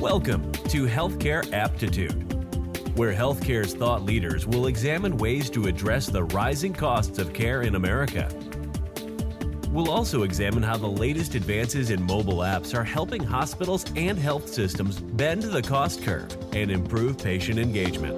Welcome to Healthcare Aptitude, where healthcare's thought leaders will examine ways to address the rising costs of care in America. We'll also examine how the latest advances in mobile apps are helping hospitals and health systems bend the cost curve and improve patient engagement.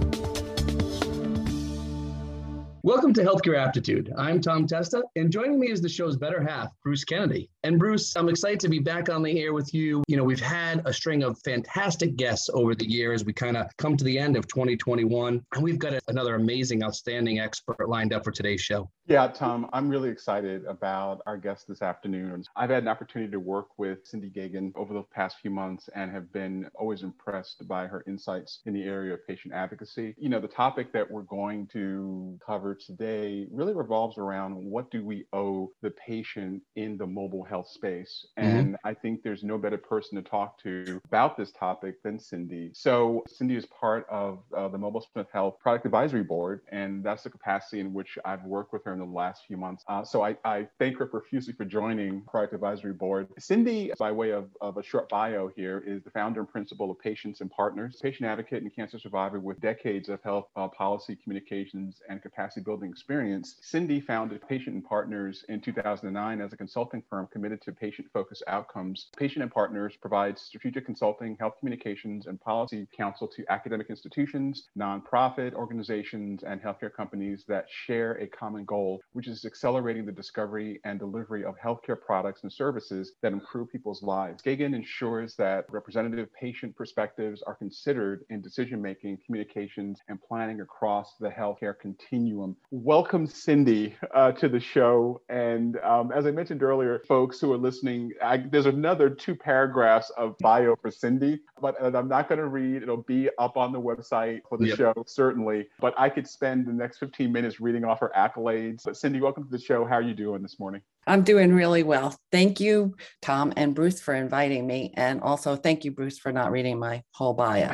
Welcome to Healthcare Aptitude. I'm Tom Testa, and joining me is the show's better half, Bruce Kennedy. And Bruce, I'm excited to be back on the air with you. You know, we've had a string of fantastic guests over the years. We kind of come to the end of 2021, and we've got another amazing, outstanding expert lined up for today's show. Yeah, Tom, I'm really excited about our guest this afternoon. I've had an opportunity to work with Cindy Gagan over the past few months and have been always impressed by her insights in the area of patient advocacy. You know, the topic that we're going to cover today really revolves around what do we owe the patient in the mobile health space. And I think there's no better person to talk to about this topic than Cindy. So Cindy is part of the Mobile Smith Health Product Advisory Board, and that's the capacity in which I've worked with her in the last few months. So I thank her profusely for joining Product Advisory Board. Cindy, by way of a short bio here, is the founder and principal of Patients and Partners, patient advocate and cancer survivor with decades of health policy, communications, and capacity building experience. Cindy founded Patient and Partners in 2009 as a consulting firm committed to patient-focused outcomes. Patient and Partners provides strategic consulting, health communications, and policy counsel to academic institutions, nonprofit organizations, and healthcare companies that share a common goal, which is accelerating the discovery and delivery of healthcare products and services that improve people's lives. Gagan ensures that representative patient perspectives are considered in decision-making, communications, and planning across the healthcare continuum. Welcome, Cindy, to the show. And as I mentioned earlier, folks who are listening, there's another 2 paragraphs of bio for Cindy, but I'm not going to read. It'll be up on the website for the show, certainly. But I could spend the next 15 minutes reading off her accolades. But Cindy, welcome to the show. How are you doing this morning? I'm doing really well. Thank you, Tom and Bruce, for inviting me. And also thank you, Bruce, for not reading my whole bio.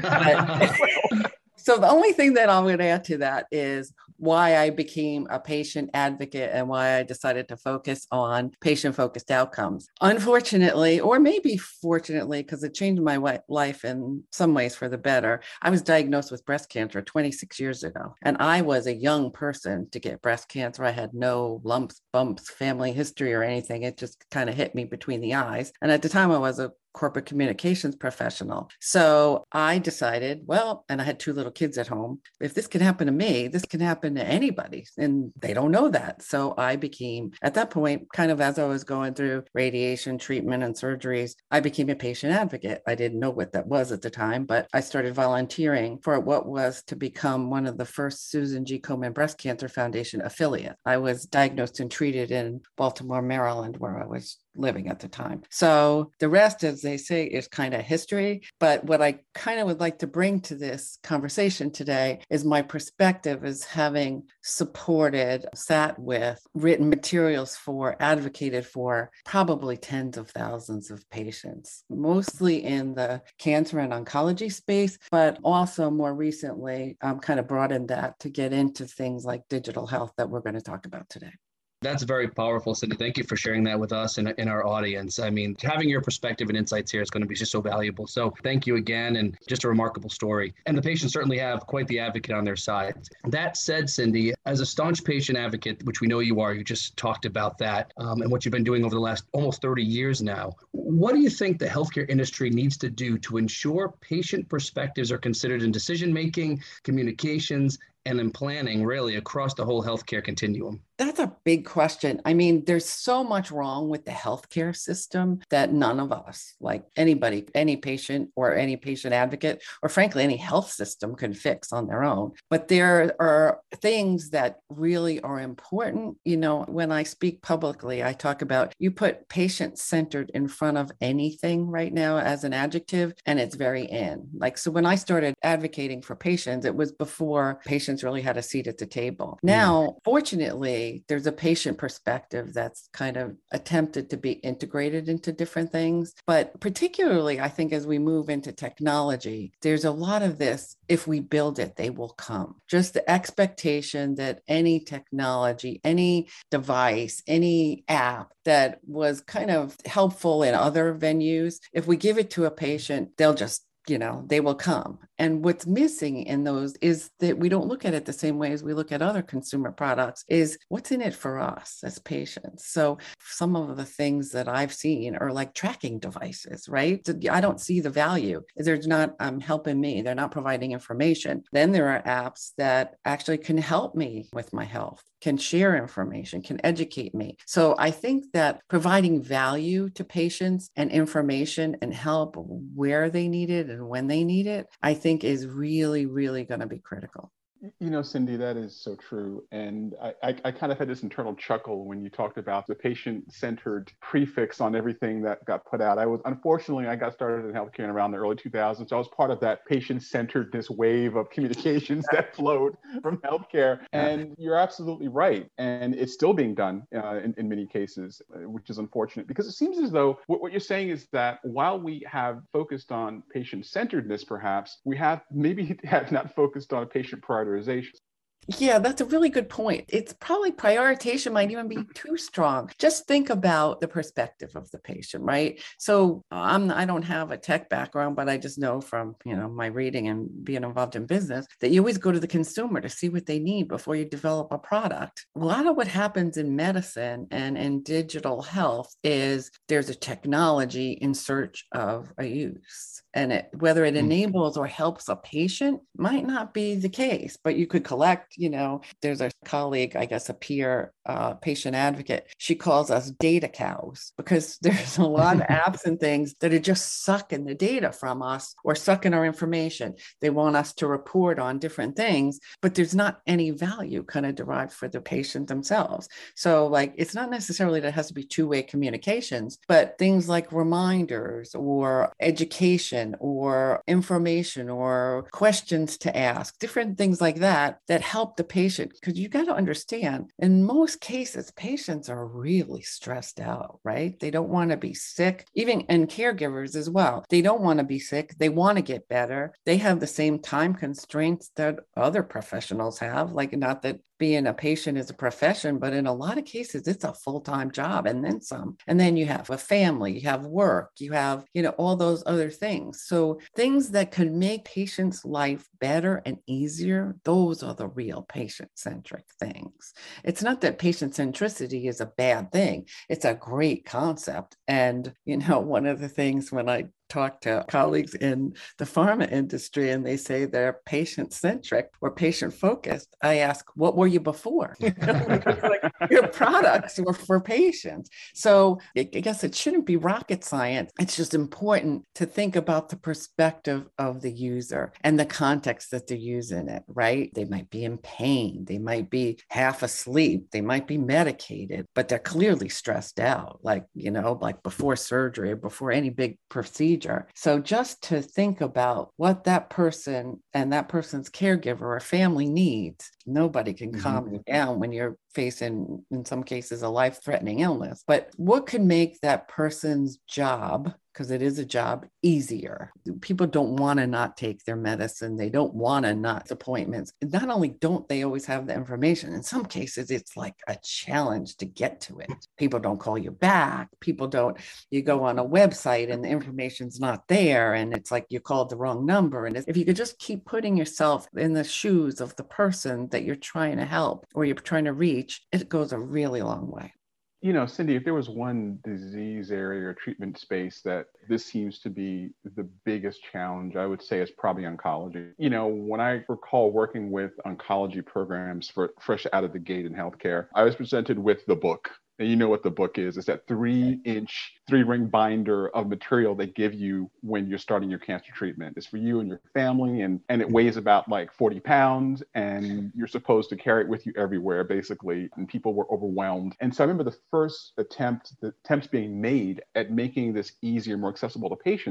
So the only thing that I'm going to add to that is why I became a patient advocate and why I decided to focus on patient-focused outcomes. Unfortunately, or maybe fortunately, because it changed my life in some ways for the better, I was diagnosed with breast cancer 26 years ago. And I was a young person to get breast cancer. I had no lumps, bumps, family history or anything. It just kind of hit me between the eyes. And at the time, I was a corporate communications professional. So I decided, well, and I had 2 little kids at home, if this can happen to me, this can happen to anybody. And they don't know that. So I became, at that point, kind of as I was going through radiation treatment and surgeries, I became a patient advocate. I didn't know what that was at the time, but I started volunteering for what was to become one of the first Susan G. Komen Breast Cancer Foundation affiliate. I was diagnosed and treated in Baltimore, Maryland, where I was living at the time. So the rest, as they say, is kind of history. But what I kind of would like to bring to this conversation today is my perspective as having supported, sat with, written materials for, advocated for probably tens of thousands of patients, mostly in the cancer and oncology space, but also more recently, kind of broadened that to get into things like digital health that we're going to talk about today. That's very powerful, Cindy. Thank you for sharing that with us and in our audience. I mean, having your perspective and insights here is going to be just so valuable. So thank you again, and just a remarkable story. And the patients certainly have quite the advocate on their side. That said, Cindy, as a staunch patient advocate, which we know you are, you just talked about that, and what you've been doing over the last almost 30 years now. What do you think the healthcare industry needs to do to ensure patient perspectives are considered in decision-making, communications, and in planning, really, across the whole healthcare continuum? That's a big question. I mean, there's so much wrong with the healthcare system that none of us, like anybody, any patient or any patient advocate, or frankly, any health system can fix on their own. But there are things that really are important. You know, when I speak publicly, I talk about you put patient-centered in front of anything right now as an adjective, and it's very in. Like, so when I started advocating for patients, it was before patient patients really had a seat at the table. Now, fortunately, there's a patient perspective that's kind of attempted to be integrated into different things. But particularly, I think as we move into technology, there's a lot of this, if we build it, they will come. Just the expectation that any technology, any device, any app that was kind of helpful in other venues, if we give it to a patient, they'll just they will come. And what's missing in those is that we don't look at it the same way as we look at other consumer products, is what's in it for us as patients. So some of the things that I've seen are like tracking devices, right? I don't see the value. They're not helping me. They're not providing information. Then there are apps that actually can help me with my health, can share information, can educate me. So I think that providing value to patients and information and help where they need it and when they need it, I think is really, really going to be critical. Cindy, that is so true. And I kind of had this internal chuckle when you talked about the patient-centered prefix on everything that got put out. Unfortunately, I got started in healthcare in around the early 2000s. So I was part of that patient-centeredness wave of communications that flowed from healthcare. And you're absolutely right. And it's still being done in many cases, which is unfortunate, because it seems as though what you're saying is that while we have focused on patient-centeredness, perhaps, we have not focused on patient prioritization. Yeah, that's a really good point. It's probably prioritization might even be too strong. Just think about the perspective of the patient, right? So I don't have a tech background, but I just know from, my reading and being involved in business that you always go to the consumer to see what they need before you develop a product. A lot of what happens in medicine and in digital health is there's a technology in search of a use. And whether it enables or helps a patient might not be the case, but you could collect, there's a colleague, I guess, a peer patient advocate. She calls us data cows because there's a lot of apps and things that are just sucking the data from us or sucking our information. They want us to report on different things, but there's not any value kind of derived for the patient themselves. So it's not necessarily that it has to be two-way communications, but things like reminders or education or information or questions to ask, different things like that help the patient. Because you got to understand, in most cases, patients are really stressed out, right? They don't want to be sick, and caregivers as well. They don't want to be sick. They want to get better. They have the same time constraints that other professionals have, not that being a patient is a profession, but in a lot of cases, it's a full-time job and then some. And then you have a family, you have work, you have, all those other things. So things that could make patients' life better and easier, those are the real patient-centric things. It's not that patient centricity is a bad thing. It's a great concept. And, one of the things when I talk to colleagues in the pharma industry and they say they're patient-centric or patient-focused, I ask, what were you before? Your products were for patients. So I guess it shouldn't be rocket science. It's just important to think about the perspective of the user and the context that they're using it, right? They might be in pain. They might be half asleep. They might be medicated, but they're clearly stressed out, like before surgery or before any big procedure. So just to think about what that person and that person's caregiver or family needs, nobody can calm you down when you're facing, in some cases, a life-threatening illness. But what could make that person's job, because it is a job, easier? People don't want to not take their medicine. They don't want to not appointments. Not only don't they always have the information, in some cases, it's like a challenge to get to it. People don't call you back. You go on a website and the information's not there. And it's like you called the wrong number. And if you could just keep putting yourself in the shoes of the person that you're trying to help or you're trying to reach, it goes a really long way. Cindy, if there was one disease area or treatment space that this seems to be the biggest challenge, I would say it's probably oncology. When I recall working with oncology programs fresh out of the gate in healthcare, I was presented with the book. And you know what the book is. It's that 3-inch, 3-ring binder of material they give you when you're starting your cancer treatment. It's for you and your family, and it weighs about 40 pounds, and you're supposed to carry it with you everywhere, basically. And people were overwhelmed. And so I remember the attempts being made at making this easier, more accessible to patients.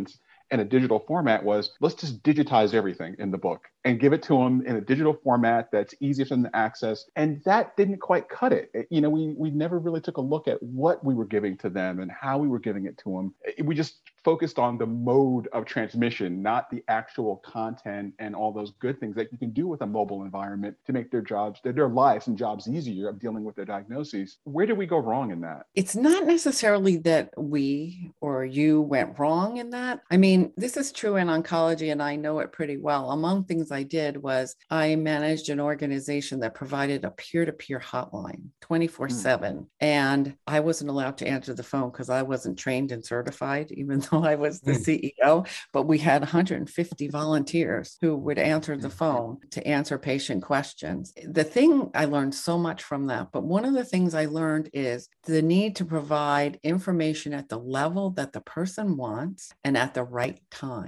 in a digital format was, let's just digitize everything in the book and give it to them in a digital format that's easy for them to access. And that didn't quite cut it. We never really took a look at what we were giving to them and how we were giving it to them. We just focused on the mode of transmission, not the actual content and all those good things that you can do with a mobile environment to make their lives and jobs easier of dealing with their diagnoses. Where did we go wrong in that? It's not necessarily that we or you went wrong in that. I mean, this is true in oncology, and I know it pretty well. Among things I did was I managed an organization that provided a peer-to-peer hotline 24/7. And I wasn't allowed to answer the phone because I wasn't trained and certified, even though I was the CEO. But we had 150 volunteers who would answer the phone to answer patient questions. The thing I learned so much from that, but one of the things I learned is the need to provide information at the level that the person wants and at the right time,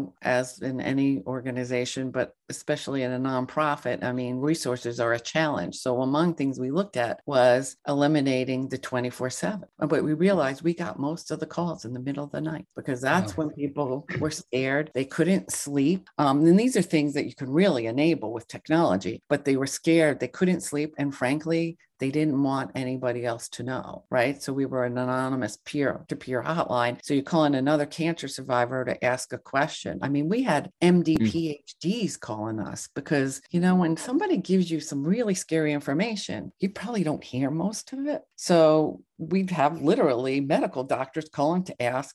as in any organization, but especially in a nonprofit. I mean, resources are a challenge. So among things we looked at was eliminating the 24/7. But we realized we got most of the calls in the middle of the night because that's when people were scared. They couldn't sleep. And these are things that you can really enable with technology, but they were scared. They couldn't sleep. And frankly, they didn't want anybody else to know, right? So we were an anonymous peer-to-peer hotline. So you call in another cancer survivor to ask a question. I mean, we had MD PhDs calling us because, when somebody gives you some really scary information, you probably don't hear most of it. So we'd have literally medical doctors calling to ask,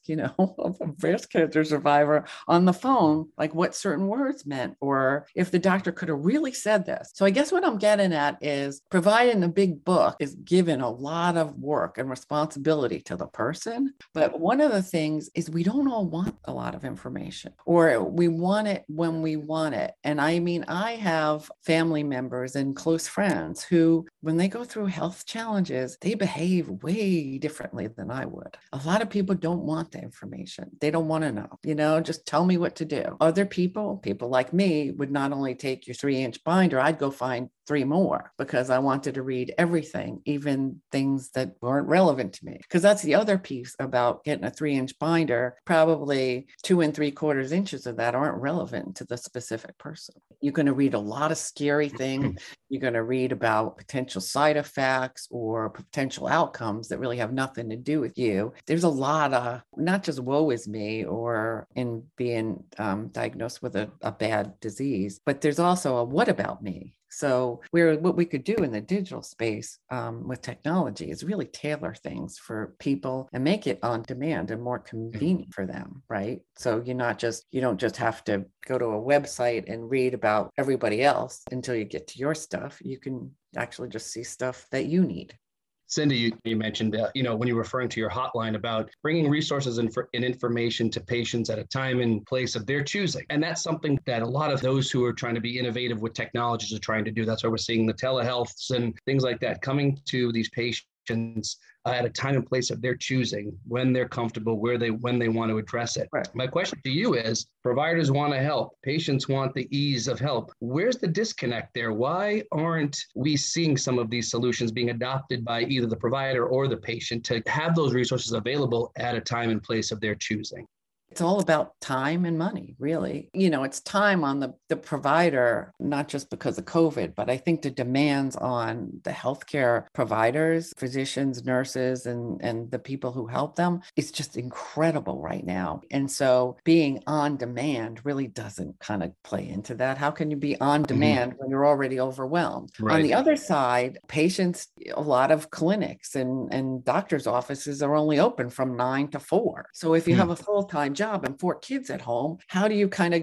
a breast cancer survivor on the phone, like what certain words meant, or if the doctor could have really said this. So I guess what I'm getting at is providing a big book is given a lot of work and responsibility to the person. But one of the things is we don't all want a lot of information, or we want it when we want it. And I mean, I have family members and close friends who, when they go through health challenges, they behave way differently than I would. A lot of people don't want the information. They don't want to know, just tell me what to do. Other people like me would not only take your 3-inch binder, I'd go find 3 more because I wanted to read everything, even things that weren't relevant to me. Because that's the other piece about getting a 3-inch binder. Probably 2 3/4 inches of that aren't relevant to the specific person. You're going to read a lot of scary things. You're going to read about potential side effects or potential outcomes that really have nothing to do with you. There's a lot of not just woe is me or in being diagnosed with a bad disease, but there's also a what about me. So what we could do in the digital space with technology is really tailor things for people and make it on demand and more convenient for them, right? So you don't just have to go to a website and read about everybody else until you get to your stuff. You can actually just see stuff that you need. Cindy, you mentioned, when you're referring to your hotline about bringing resources and information to patients at a time and place of their choosing. And that's something that a lot of those who are trying to be innovative with technologies are trying to do. That's why we're seeing the telehealths and things like that coming to these patients at a time and place of their choosing, when they're comfortable, when they want to address it. Right. My question to you is, providers want to help, patients want the ease of help. Where's the disconnect there? Why aren't we seeing some of these solutions being adopted by either the provider or the patient to have those resources available at a time and place of their choosing? It's all about time and money, really. It's time on the provider, not just because of COVID, but I think the demands on the healthcare providers, physicians, nurses, and the people who help them is just incredible right now. And so being on demand really doesn't kind of play into that. How can you be on demand when you're already overwhelmed? Right. On the other side, patients, a lot of clinics and doctors' offices are only open from 9 to 4. So if you have a full-time job and 4 kids at home, how do you kind of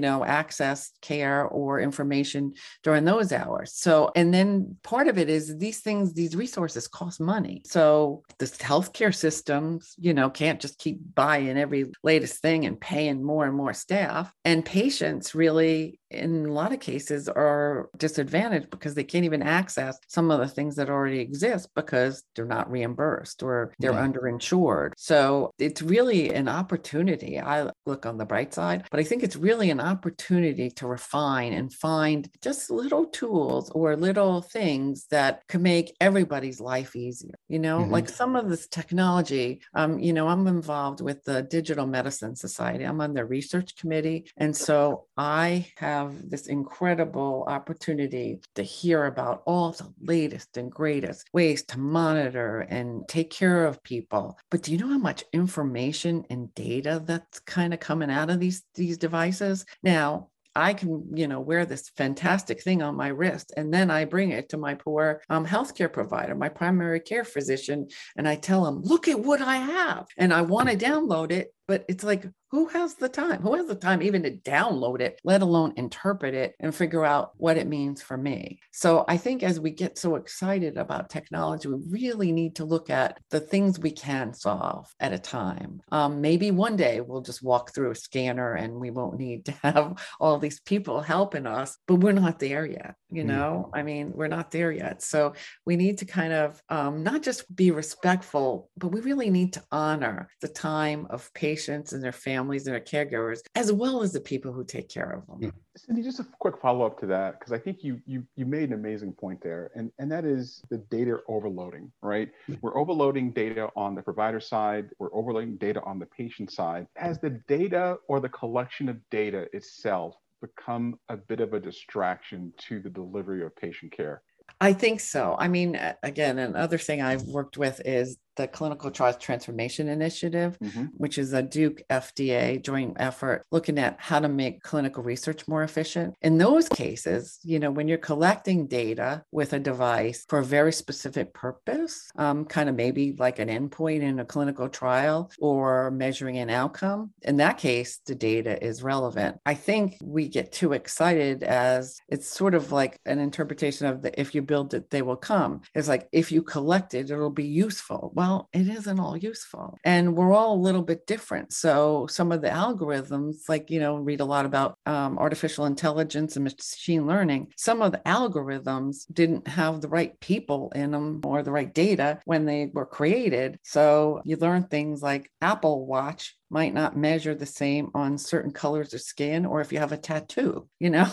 access care or information during those hours? So, and then part of it is these resources cost money. So the healthcare systems, can't just keep buying every latest thing and paying more and more staff. And patients really, in a lot of cases, are disadvantaged because they can't even access some of the things that already exist because they're not reimbursed or they're underinsured. So it's really an opportunity. I look on the bright side, but I think it's really an opportunity to refine and find just little tools or little things that could make everybody's life easier. Like some of this technology, I'm involved with the Digital Medicine Society. I'm on the research committee. And so I have this incredible opportunity to hear about all the latest and greatest ways to monitor and take care of people. But do you know how much information and data that's kind of coming out of these devices? Now, I can, wear this fantastic thing on my wrist, and then I bring it to my poor healthcare provider, my primary care physician, and I tell him, look at what I have. And I want to download it, but it's like, who has the time? Who has the time even to download it, let alone interpret it and figure out what it means for me? So I think as we get so excited about technology, we really need to look at the things we can solve at a time. Maybe one day we'll just walk through a scanner and we won't need to have all these people helping us, but we're not there yet. I mean, we're not there yet. So we need to kind of not just be respectful, but we really need to honor the time of patients and their families and their caregivers, as well as the people who take care of them. Cindy, just a quick follow-up to that, because I think you made an amazing point there, and that is the data overloading, right? We're overloading data on the provider side, we're overloading data on the patient side. Has the data or the collection of data itself become a bit of a distraction to the delivery of patient care? I think so. I mean, again, another thing I've worked with is the Clinical Trials Transformation Initiative, which is a Duke FDA joint effort looking at how to make clinical research more efficient. In those cases, when you're collecting data with a device for a very specific purpose, kind of maybe like an endpoint in a clinical trial or measuring an outcome, in that case, the data is relevant. I think we get too excited as it's sort of like an interpretation of the if you build it, they will come. It's like, if you collect it, it'll be useful. Well, it isn't all useful. And we're all a little bit different. So some of the algorithms, like, read a lot about artificial intelligence and machine learning. Some of the algorithms didn't have the right people in them or the right data when they were created. So you learn things like Apple Watch might not measure the same on certain colors of skin, or if you have a tattoo,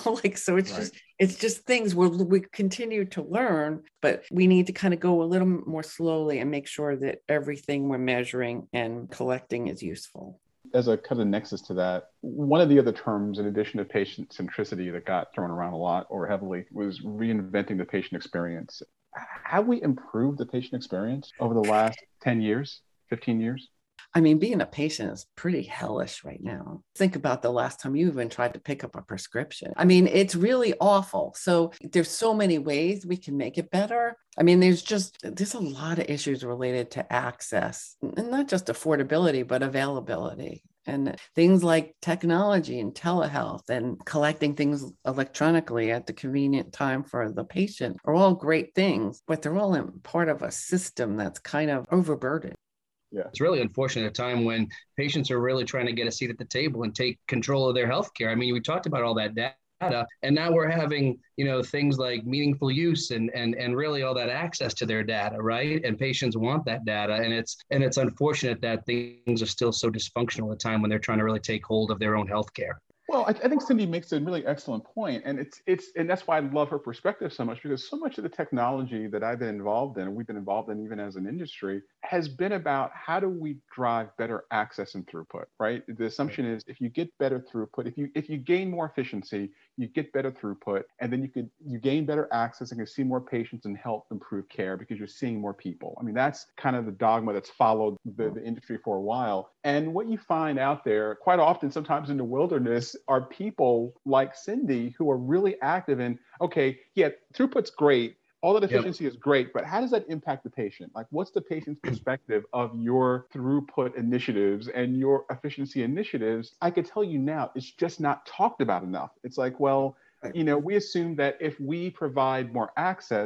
so it's just things where we continue to learn, but we need to kind of go a little more slowly and make sure that everything we're measuring and collecting is useful. As a kind of nexus to that, one of the other terms, in addition to patient centricity that got thrown around a lot or heavily, was reinventing the patient experience. Have we improved the patient experience over the last 10 years, 15 years? I mean, being a patient is pretty hellish right now. Think about the last time you even tried to pick up a prescription. I mean, it's really awful. So there's so many ways we can make it better. I mean, there's a lot of issues related to access, and not just affordability, but availability. And things like technology and telehealth and collecting things electronically at the convenient time for the patient are all great things, but they're all part of a system that's kind of overburdened. Yeah. It's really unfortunate at a time when patients are really trying to get a seat at the table and take control of their healthcare. I mean, we talked about all that data, and now we're having, things like meaningful use and really all that access to their data, right? And patients want that data, and it's unfortunate that things are still so dysfunctional at a time when they're trying to really take hold of their own healthcare. Well, I think Cindy makes a really excellent point, and and that's why I love her perspective so much, because so much of the technology that I've been involved in, and we've been involved in even as an industry, has been about how do we drive better access and throughput, right? The assumption is if you get better throughput, if you gain more efficiency, you get better throughput, and then you gain better access and can see more patients and help improve care because you're seeing more people. I mean, that's kind of the dogma that's followed the industry for a while. And what you find out there quite often, sometimes in the wilderness, are people like Cindy who are really active in, okay, yeah, throughput's great. All that efficiency is great, but how does that impact the patient? Like, what's the patient's perspective of your throughput initiatives and your efficiency initiatives? I could tell you now, it's just not talked about enough. It's like, well, we assume that if we provide more access,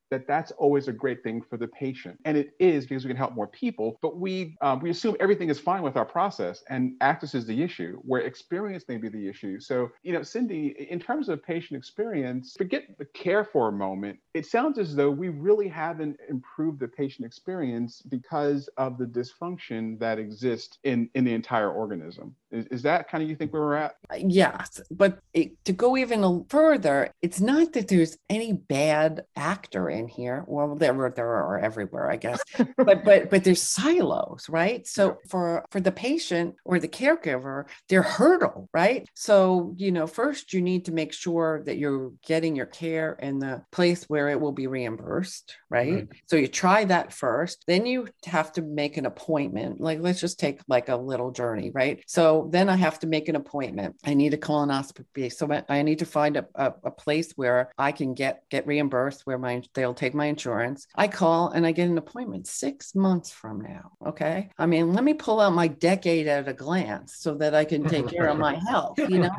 that's always a great thing for the patient. And it is, because we can help more people, but we assume everything is fine with our process, and access is the issue, where experience may be the issue. So, Cindy, in terms of patient experience, forget the care for a moment. It sounds as though we really haven't improved the patient experience because of the dysfunction that exists in the entire organism. Is that kind of, you think, where we're at? Yes, but to go even further, it's not that there's any bad actor in here. Well, there are everywhere, I guess. but there's silos, right? So for the patient or the caregiver, they're hurdle, right? So, first you need to make sure that you're getting your care in the place where it will be reimbursed, right? So you try that first. Then you have to make an appointment. Like, let's just take like a little journey, right? So then I have to make an appointment. I need a colonoscopy. So I need to find a place where I can get reimbursed, where they'll take my insurance. I call and I get an appointment 6 months from now. Okay. I mean, let me pull out my decade at a glance so that I can take care of my health.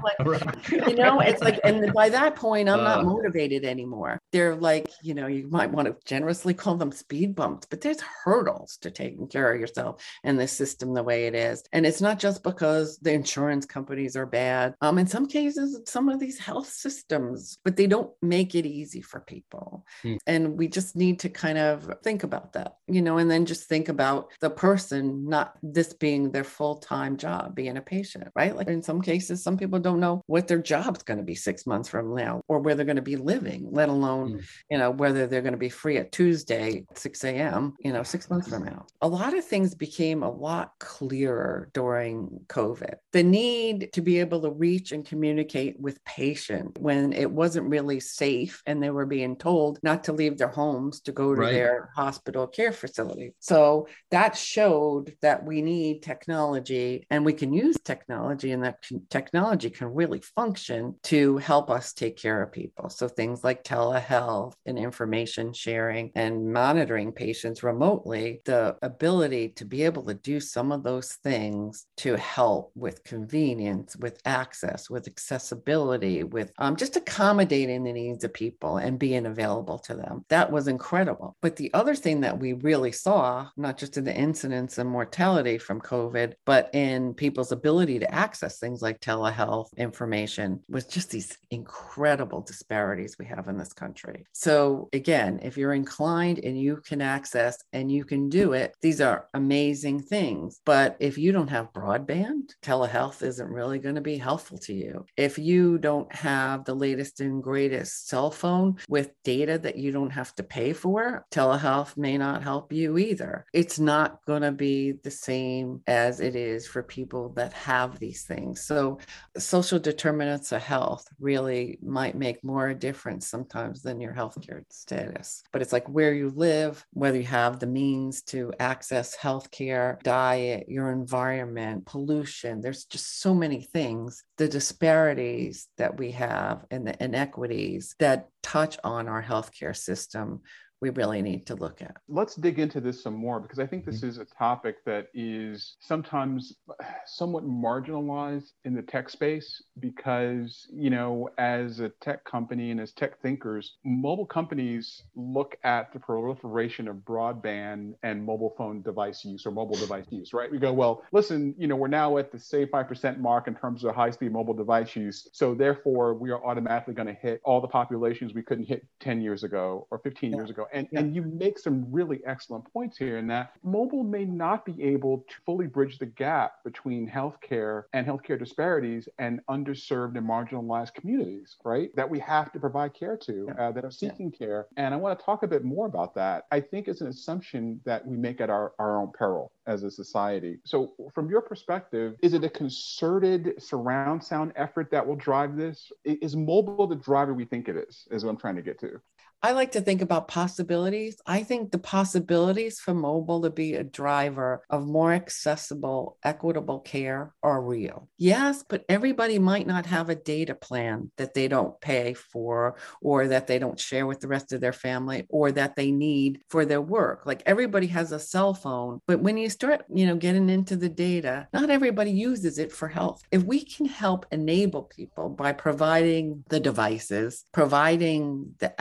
It's like, and by that point, I'm not motivated anymore. They're like, you might want to generously call them speed bumps, but there's hurdles to taking care of yourself and the system the way it is. And it's not just because the insurance companies are bad. In some cases, some of these health systems, but they don't make it easy for people. And we just need to kind of think about that, and then just think about the person, not this being their full-time job, being a patient, right? Like in some cases, some people don't know what their job's going to be 6 months from now, or where they're going to be living, let alone, whether they're going to be free at Tuesday at 6 a.m., 6 months from now. A lot of things became a lot clearer during COVID. The need to be able to reach and communicate with patients when it wasn't really safe and they were being told not to leave their homes to go to their hospital care facility. So that showed that we need technology, and we can use technology, and that technology can really function to help us take care of people. So things like telehealth and information sharing and monitoring patients remotely, the ability to be able to do some of those things to help with convenience, with access, with accessibility, with just accommodating the needs of people and being available to them. That was incredible. But the other thing that we really saw, not just in the incidence and mortality from COVID, but in people's ability to access things like telehealth information, was just these incredible disparities we have in this country. So again, if you're inclined and you can access and you can do it, these are amazing things. But if you don't have broadband, telehealth isn't really going to be helpful to you. If you don't have the latest and greatest cell phone with data that you don't have to pay for, telehealth may not help you either. It's not going to be the same as it is for people that have these things. So social determinants of health really might make more difference sometimes than your healthcare status. But it's like where you live, whether you have the means to access healthcare, diet, your environment, pollution. There's just so many things. The disparities that we have and the inequities that touch on our healthcare system, we really need to look at. Let's dig into this some more, because I think this is a topic that is sometimes somewhat marginalized in the tech space, because, as a tech company and as tech thinkers, mobile companies look at the proliferation of broadband and mobile phone device use, or mobile device use, right? We go, well, listen, we're now at the say 5% mark in terms of high-speed mobile device use. So therefore, we are automatically going to hit all the populations we couldn't hit 10 years ago or 15 years ago. And you make some really excellent points here in that mobile may not be able to fully bridge the gap between healthcare and healthcare disparities and underserved and marginalized communities, right? That we have to provide care to, that are seeking care. And I want to talk a bit more about that. I think it's an assumption that we make at our own peril as a society. So from your perspective, is it a concerted surround sound effort that will drive this? Is mobile the driver we think it is what I'm trying to get to? I like to think about possibilities. I think the possibilities for mobile to be a driver of more accessible, equitable care are real. Yes, but everybody might not have a data plan that they don't pay for, or that they don't share with the rest of their family, or that they need for their work. Like everybody has a cell phone, but when you start, getting into the data, not everybody uses it for health. If we can help enable people by providing the devices, providing the access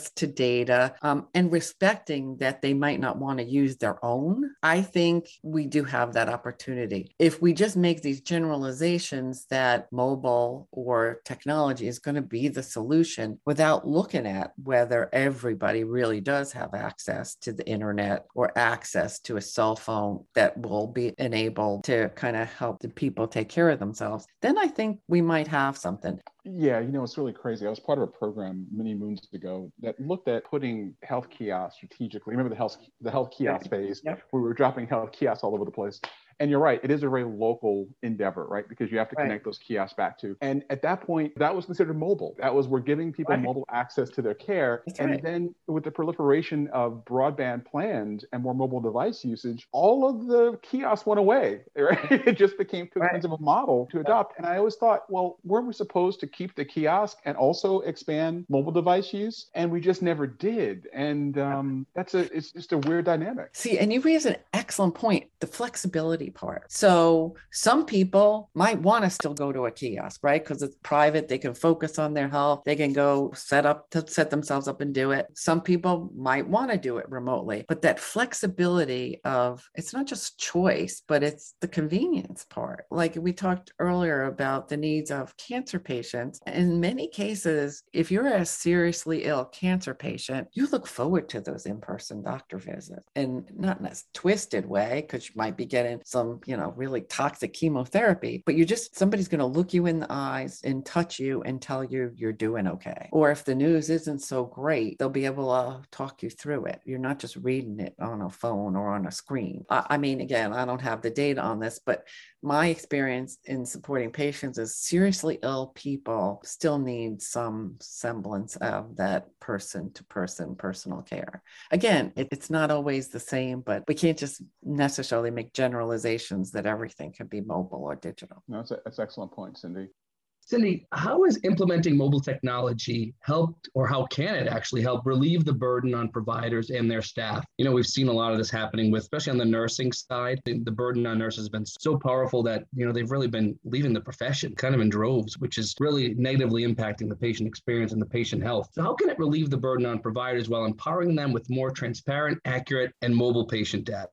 access to data, and respecting that they might not want to use their own, I think we do have that opportunity. If we just make these generalizations that mobile or technology is going to be the solution without looking at whether everybody really does have access to the internet or access to a cell phone that will be enabled to kind of help the people take care of themselves, then I think we might have something. Yeah, it's really crazy. I was part of a program many moons ago that looked at putting health kiosks strategically. Remember the health kiosk phase? Yep. We were dropping health kiosks all over the place. And you're right, it is a very local endeavor, right? Because you have to connect those kiosks back to. And at that point, that was considered mobile. That was, we're giving people mobile access to their care. That's and right. then with the proliferation of broadband plans and more mobile device usage, all of the kiosks went away, right? It just became too expensive a model to adopt. And I always thought, well, weren't we supposed to keep the kiosk and also expand mobile device use? And we just never did. And it's just a weird dynamic. See, and you raise an excellent point, the flexibility part. So some people might want to still go to a kiosk, right? Because it's private. They can focus on their health. They can go set themselves up and do it. Some people might want to do it remotely, but that flexibility of, it's not just choice, but it's the convenience part. Like we talked earlier about the needs of cancer patients. In many cases, if you're a seriously ill cancer patient, you look forward to those in-person doctor visits, and not in a twisted way, because you might be getting some, really toxic chemotherapy, but somebody's going to look you in the eyes and touch you and tell you you're doing okay. Or if the news isn't so great, they'll be able to talk you through it. You're not just reading it on a phone or on a screen. I mean, again, I don't have the data on this, but my experience in supporting patients is seriously ill people still need some semblance of that person-to-person personal care. Again, it's not always the same, but we can't just necessarily make generalizations that everything can be mobile or digital. No, that's an excellent point, Cindy. Cindy, how has implementing mobile technology helped, or how can it actually help relieve the burden on providers and their staff? We've seen a lot of this happening with, especially on the nursing side. The burden on nurses has been so powerful that, they've really been leaving the profession kind of in droves, which is really negatively impacting the patient experience and the patient health. So how can it relieve the burden on providers while empowering them with more transparent, accurate, and mobile patient data?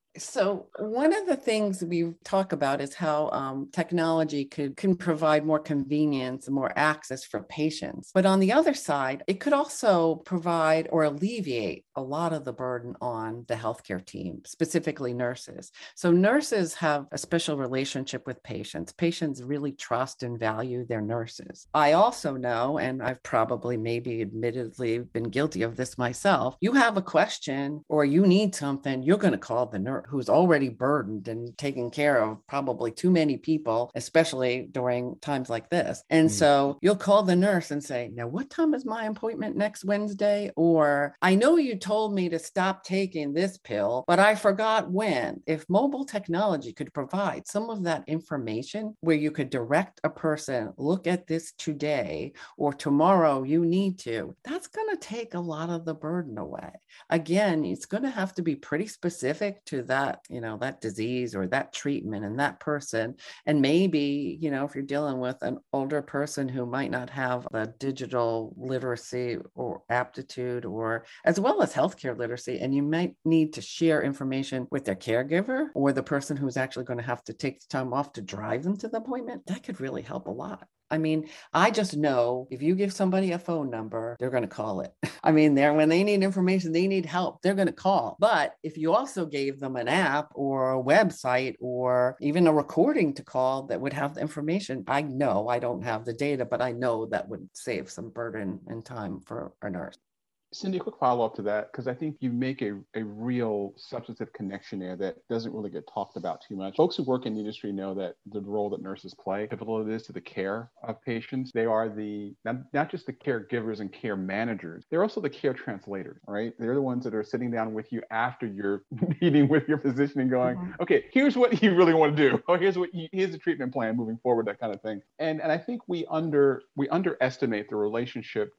So one of the things we talk about is how technology can provide more convenience and more access for patients. But on the other side, it could also provide or alleviate a lot of the burden on the healthcare team, specifically nurses. So nurses have a special relationship with patients. Patients really trust and value their nurses. I also know, and I've probably maybe admittedly been guilty of this myself, you have a question or you need something, you're going to call the nurse who's already burdened and taking care of probably too many people, especially during times like this. And so you'll call the nurse and say, now, what time is my appointment next Wednesday? Or I know you told me to stop taking this pill, but I forgot when. If mobile technology could provide some of that information where you could direct a person, look at this today or tomorrow you need to, that's going to take a lot of the burden away. Again, it's going to have to be pretty specific to that, that disease or that treatment and that person. And maybe, if you're dealing with an older person who might not have the digital literacy or aptitude, or as well as healthcare literacy, and you might need to share information with their caregiver or the person who's actually going to have to take the time off to drive them to the appointment, that could really help a lot. I mean, I just know if you give somebody a phone number, they're going to call it. I mean, when they need information, they need help, they're going to call. But if you also gave them an app or a website or even a recording to call that would have the information, I know I don't have the data, but I know that would save some burden and time for a nurse. Cindy, a quick follow-up to that, because I think you make a real substantive connection there that doesn't really get talked about too much. Folks who work in the industry know that the role that nurses play, pivotal it is to the care of patients. They are not just the caregivers and care managers, they're also the care translators, right? They're the ones that are sitting down with you after you're meeting with your physician and going, okay, here's what you really want to do. Or here's the treatment plan moving forward, that kind of thing. And I think we underestimate the relationship that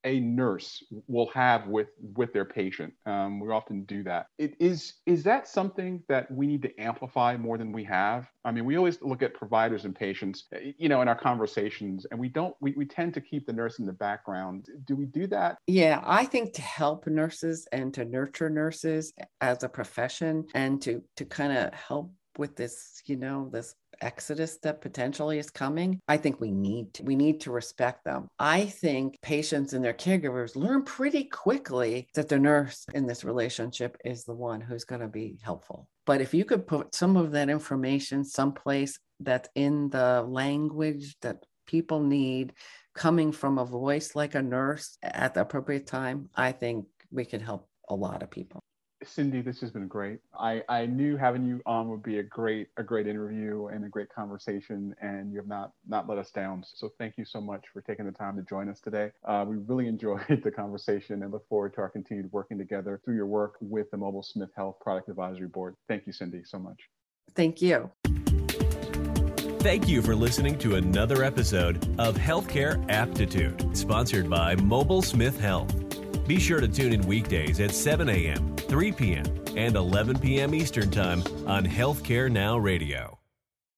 a nurse will have with their patient. We often do that. Is that something that we need to amplify more than we have? I mean, we always look at providers and patients, in our conversations, and we tend to keep the nurse in the background. Do we do that? Yeah, I think to help nurses and to nurture nurses as a profession and to kind of help with this, this exodus that potentially is coming, I think we need to respect them. I think patients and their caregivers learn pretty quickly that the nurse in this relationship is the one who's going to be helpful. But if you could put some of that information someplace that's in the language that people need, coming from a voice like a nurse at the appropriate time, I think we could help a lot of people. Cindy, this has been great. I knew having you on would be a great interview and a great conversation, and you have not let us down. So thank you so much for taking the time to join us today. We really enjoyed the conversation and look forward to our continued working together through your work with the Mobile Smith Health Product Advisory Board. Thank you, Cindy, so much. Thank you. Thank you for listening to another episode of Healthcare Aptitude, sponsored by Mobile Smith Health. Be sure to tune in weekdays at 7 a.m., 3 p.m., and 11 p.m. Eastern Time on Healthcare Now Radio.